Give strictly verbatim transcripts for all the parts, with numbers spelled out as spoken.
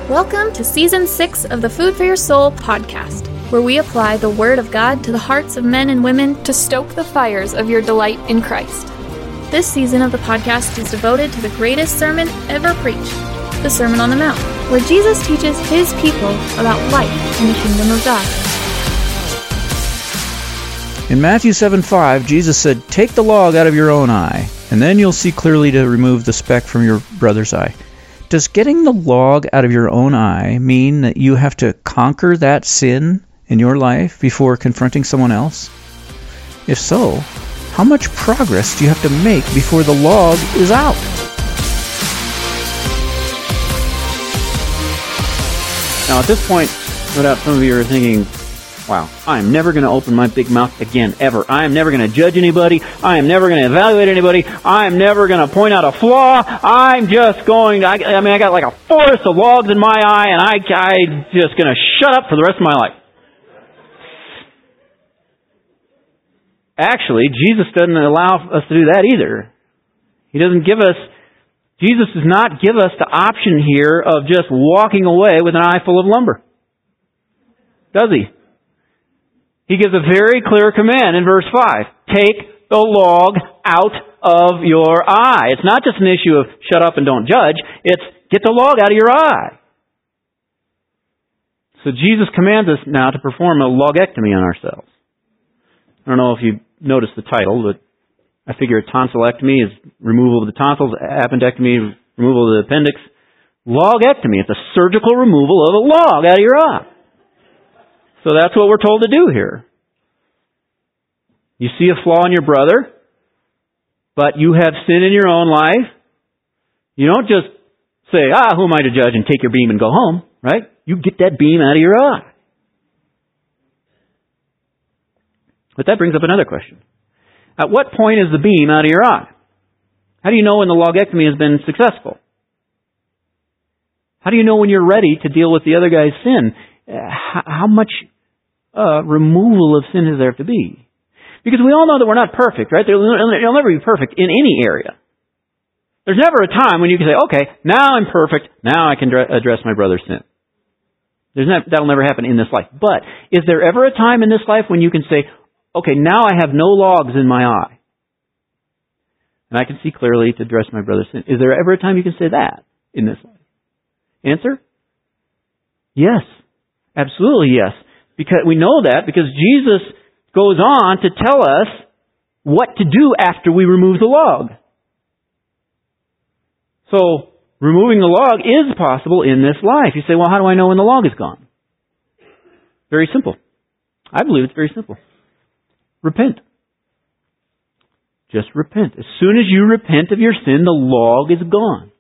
Welcome to Season six of the Food for Your Soul podcast, where we apply the Word of God to the hearts of men and women to stoke the fires of your delight in Christ. This season of the podcast is devoted to the greatest sermon ever preached, the Sermon on the Mount, where Jesus teaches His people about life in the kingdom of God. In Matthew seven five, Jesus said, "Take the log out of your own eye, and then you'll see clearly to remove the speck from your brother's eye." Does getting the log out of your own eye mean that you have to conquer that sin in your life before confronting someone else? If so, how much progress do you have to make before the log is out? Now, at this point, no doubt some of you are thinking, wow, I'm never going to open my big mouth again, ever. I am never going to judge anybody. I am never going to evaluate anybody. I am never going to point out a flaw. I'm just going to, I, I mean, I got like a forest of logs in my eye, and I, I'm just going to shut up for the rest of my life. Actually, Jesus doesn't allow us to do that either. He doesn't give us, Jesus does not give us the option here of just walking away with an eye full of lumber. Does He? He gives a very clear command in verse five. Take the log out of your eye. It's not just an issue of shut up and don't judge. It's get the log out of your eye. So Jesus commands us now to perform a logectomy on ourselves. I don't know if you noticed the title, but I figure tonsillectomy is removal of the tonsils, appendectomy, removal of the appendix. Logectomy, it's a surgical removal of a log out of your eye. So that's what we're told to do here. You see a flaw in your brother, but you have sin in your own life. You don't just say, ah, who am I to judge, and take your beam and go home, right? You get that beam out of your eye. But that brings up another question. At what point is the beam out of your eye? How do you know when the logectomy has been successful? How do you know when you're ready to deal with the other guy's sin? How much uh, removal of sin is there to be? Because we all know that we're not perfect, right? You'll never be perfect in any area. There's never a time when you can say, okay, now I'm perfect, now I can address my brother's sin. There's not, that'll never happen in this life. But is there ever a time in this life when you can say, okay, now I have no logs in my eye, and I can see clearly to address my brother's sin? Is there ever a time you can say that in this life? Answer? Yes. Absolutely yes. Because we know that because Jesus goes on to tell us what to do after we remove the log. So, removing the log is possible in this life. You say, well, how do I know when the log is gone? Very simple. I believe it's very simple. Repent. Just repent. As soon as you repent of your sin, the log is gone.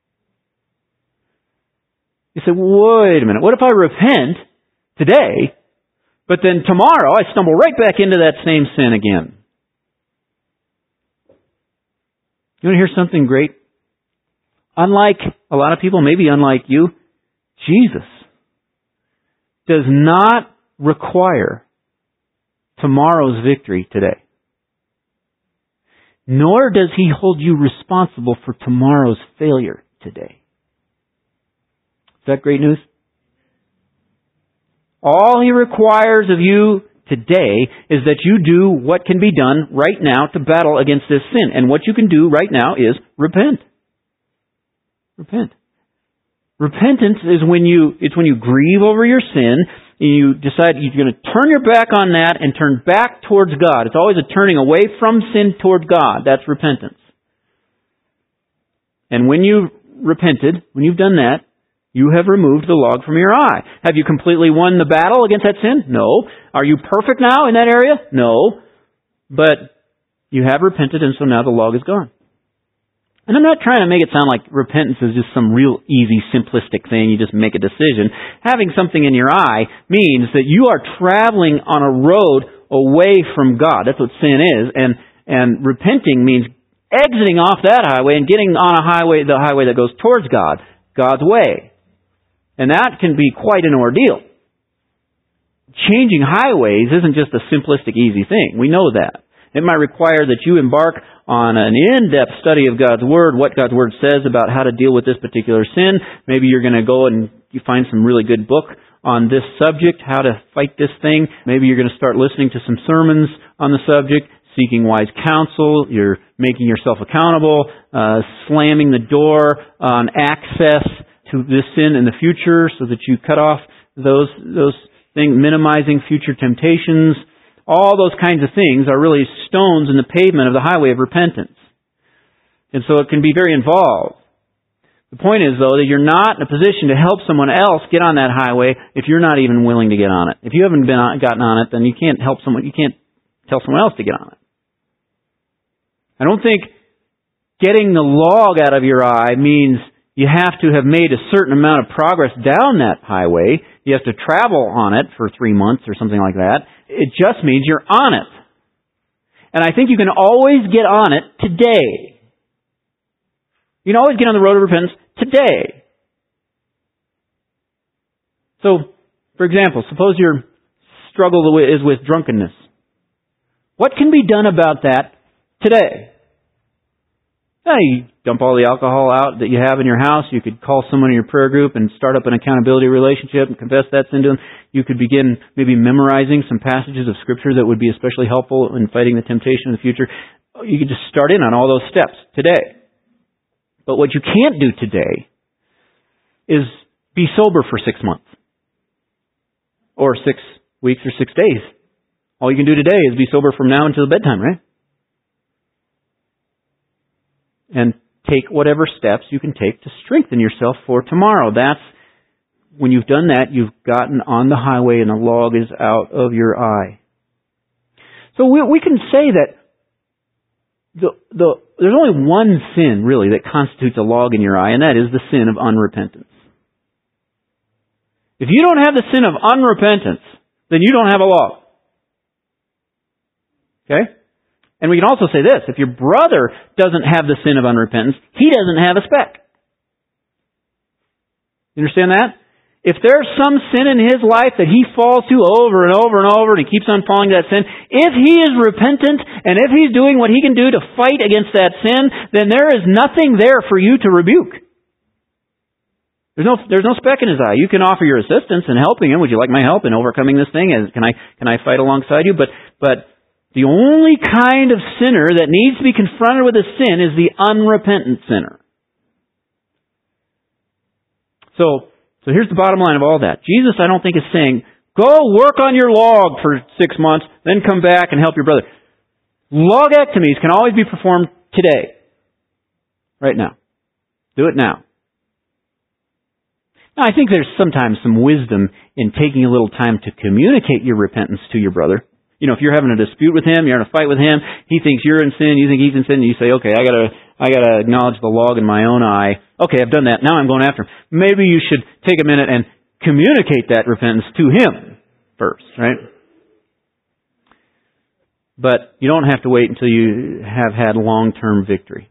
You say, wait a minute, what if I repent today, but then tomorrow I stumble right back into that same sin again? You want to hear something great? Unlike a lot of people, maybe unlike you, Jesus does not require tomorrow's victory today. Nor does He hold you responsible for tomorrow's failure today. Is that great news? All He requires of you today is that you do what can be done right now to battle against this sin. And what you can do right now is repent. Repent. Repentance is when you, it's when you grieve over your sin, and you decide you're going to turn your back on that and turn back towards God. It's always a turning away from sin toward God. That's repentance. And when you've repented, when you've done that, you have removed the log from your eye. Have you completely won the battle against that sin? No. Are you perfect now in that area? No. But you have repented, and so now the log is gone. And I'm not trying to make it sound like repentance is just some real easy, simplistic thing. You just make a decision. Having something in your eye means that you are traveling on a road away from God. That's what sin is. And and repenting means exiting off that highway and getting on a highway, the highway that goes towards God, God's way. And that can be quite an ordeal. Changing highways isn't just a simplistic, easy thing. We know that. It might require that you embark on an in-depth study of God's Word, what God's Word says about how to deal with this particular sin. Maybe you're going to go and you find some really good book on this subject, how to fight this thing. Maybe you're going to start listening to some sermons on the subject, seeking wise counsel. You're making yourself accountable, uh, slamming the door on access to this sin in the future so that you cut off those those things, minimizing future temptations. All those kinds of things are really stones in the pavement of the highway of repentance. And so it can be very involved. The point is, though, that you're not in a position to help someone else get on that highway if you're not even willing to get on it. If you haven't been on, gotten on it, then you can't help someone, you can't tell someone else to get on it. I don't think getting the log out of your eye means you have to have made a certain amount of progress down that highway. You have to travel on it for three months or something like that. It just means you're on it. And I think you can always get on it today. You can always get on the road of repentance today. So, for example, suppose your struggle is with drunkenness. What can be done about that today? Now, you dump all the alcohol out that you have in your house. You could call someone in your prayer group and start up an accountability relationship and confess that sin to them. You could begin maybe memorizing some passages of Scripture that would be especially helpful in fighting the temptation in the future. You could just start in on all those steps today. But what you can't do today is be sober for six months. Or six weeks or six days. All you can do today is be sober from now until bedtime, right? And take whatever steps you can take to strengthen yourself for tomorrow. That's, when you've done that, you've gotten on the highway and the log is out of your eye. So we, we can say that the, the, there's only one sin, really, that constitutes a log in your eye, and that is the sin of unrepentance. If you don't have the sin of unrepentance, then you don't have a log. Okay? And we can also say this, if your brother doesn't have the sin of unrepentance, he doesn't have a speck. You understand that? If there's some sin in his life that he falls to over and over and over and he keeps on falling to that sin, if he is repentant and if he's doing what he can do to fight against that sin, then there is nothing there for you to rebuke. There's no, there's no speck in his eye. You can offer your assistance in helping him. Would you like my help in overcoming this thing? Can I, can I fight alongside you? But, but, the only kind of sinner that needs to be confronted with a sin is the unrepentant sinner. So, so here's the bottom line of all that. Jesus, I don't think, is saying, go work on your log for six months, then come back and help your brother. Logectomies can always be performed today. Right now. Do it now. Now, I think there's sometimes some wisdom in taking a little time to communicate your repentance to your brother. You know, if you're having a dispute with him, you're in a fight with him, he thinks you're in sin, you think he's in sin, and you say, okay, I gotta, I gotta acknowledge the log in my own eye. Okay, I've done that. Now I'm going after him. Maybe you should take a minute and communicate that repentance to him first, right? But you don't have to wait until you have had long-term victory.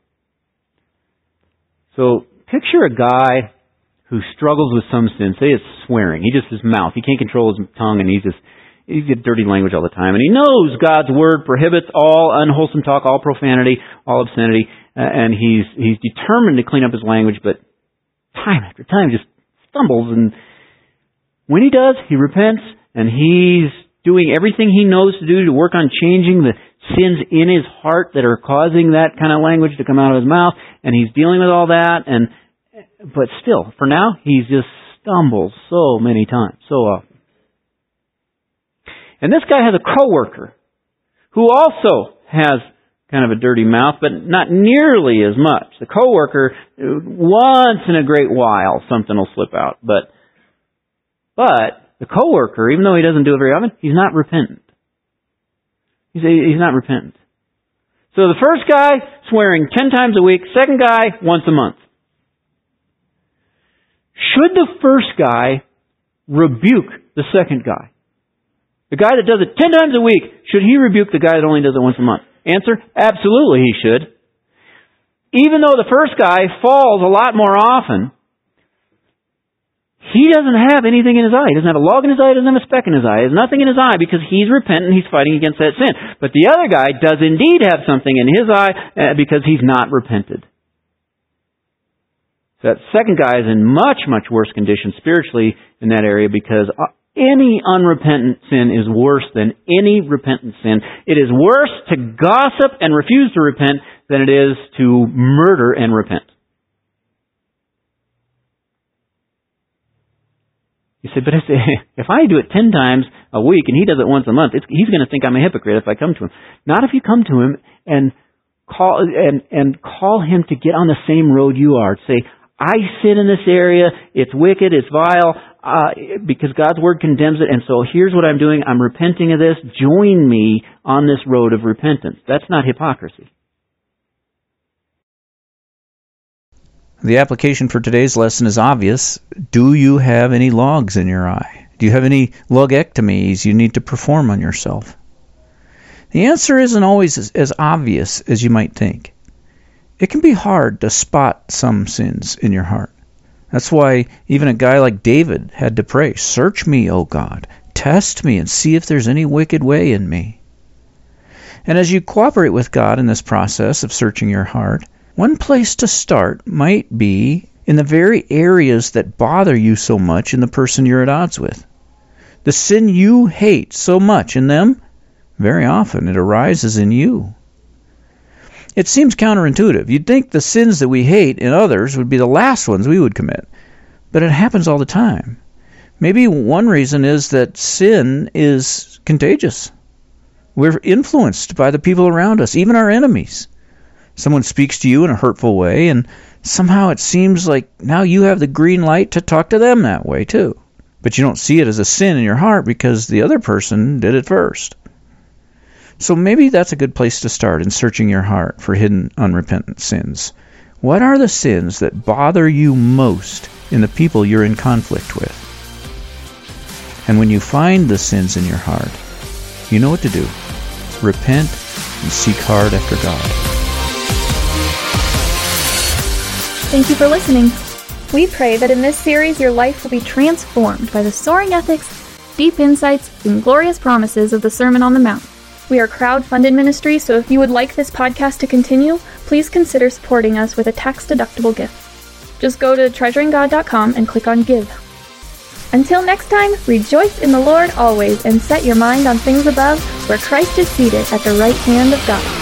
So, picture a guy who struggles with some sin. Say it's swearing. He just, his mouth, he can't control his tongue, and he's just, He's got dirty language all the time. And he knows God's Word prohibits all unwholesome talk, all profanity, all obscenity. Uh, and he's he's determined to clean up his language, but time after time just stumbles. And when he does, he repents, and he's doing everything he knows to do to work on changing the sins in his heart that are causing that kind of language to come out of his mouth. And he's dealing with all that. And but still, for now, he just stumbles so many times, so often. And this guy has a coworker who also has kind of a dirty mouth, but not nearly as much. The coworker, once in a great while, something will slip out. But, but the coworker, even though he doesn't do it very often, he's not repentant. He's, he's not repentant. So the first guy, swearing ten times a week. Second guy, once a month. Should the first guy rebuke the second guy? The guy that does it ten times a week, should he rebuke the guy that only does it once a month? Answer, absolutely he should. Even though the first guy falls a lot more often, he doesn't have anything in his eye. He doesn't have a log in his eye. He doesn't have a speck in his eye. He has nothing in his eye because he's repentant. He's fighting against that sin. But the other guy does indeed have something in his eye uh, because he's not repented. So that second guy is in much, much worse condition spiritually in that area because any unrepentant sin is worse than any repentant sin. It is worse to gossip and refuse to repent than it is to murder and repent. You say, but if I do it ten times a week and he does it once a month, it's, he's going to think I'm a hypocrite if I come to him. Not if you come to him and call and and call him to get on the same road you are. Say, I sin in this area. It's wicked. It's vile. Uh, because God's Word condemns it. And so here's what I'm doing. I'm repenting of this. Join me on this road of repentance. That's not hypocrisy. The application for today's lesson is obvious. Do you have any logs in your eye? Do you have any logectomies you need to perform on yourself? The answer isn't always as, as obvious as you might think. It can be hard to spot some sins in your heart. That's why even a guy like David had to pray, "Search me, O God, test me and see if there's any wicked way in me." And as you cooperate with God in this process of searching your heart, one place to start might be in the very areas that bother you so much in the person you're at odds with. The sin you hate so much in them, very often it arises in you. It seems counterintuitive. You'd think the sins that we hate in others would be the last ones we would commit. But it happens all the time. Maybe one reason is that sin is contagious. We're influenced by the people around us, even our enemies. Someone speaks to you in a hurtful way, and somehow it seems like now you have the green light to talk to them that way too. But you don't see it as a sin in your heart because the other person did it first. So maybe that's a good place to start in searching your heart for hidden unrepentant sins. What are the sins that bother you most in the people you're in conflict with? And when you find the sins in your heart, you know what to do. Repent and seek hard after God. Thank you for listening. We pray that in this series your life will be transformed by the soaring ethics, deep insights, and glorious promises of the Sermon on the Mount. We are a crowd-funded ministry, so if you would like this podcast to continue, please consider supporting us with a tax-deductible gift. Just go to treasuring god dot com and click on Give. Until next time, rejoice in the Lord always and set your mind on things above, where Christ is seated at the right hand of God.